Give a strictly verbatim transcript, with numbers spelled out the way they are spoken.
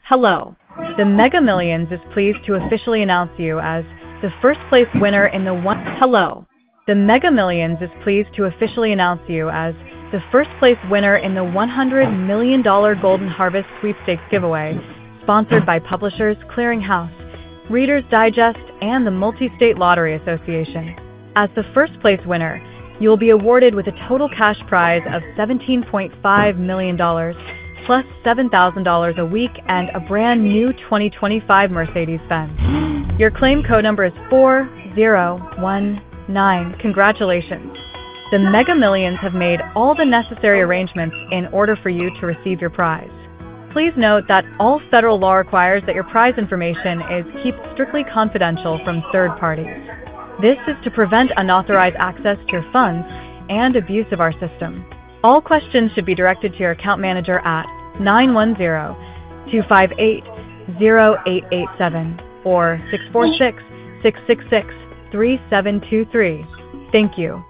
Hello. The Mega Millions is pleased to officially announce you as the first place winner in the one. Hello. The Mega Millions is pleased to officially announce you as the first place winner in the one hundred million dollars Golden Harvest Sweepstakes giveaway, sponsored by Publishers Clearing House, Reader's Digest, and the Multi-State Lottery Association. As the first place winner, you will be awarded with a total cash prize of seventeen point five million dollars plus seven thousand dollars a week and a brand new twenty twenty-five Mercedes-Benz. Your claim code number is four zero one nine. Congratulations. The Mega Millions have made all the necessary arrangements in order for you to receive your prize. Please note that all federal law requires that your prize information is kept strictly confidential from third parties. This is to prevent unauthorized access to your funds and abuse of our system. All questions should be directed to your account manager at nine one zero, two five eight, zero eight eight seven or six four six, six six six, three seven two three. Thank you.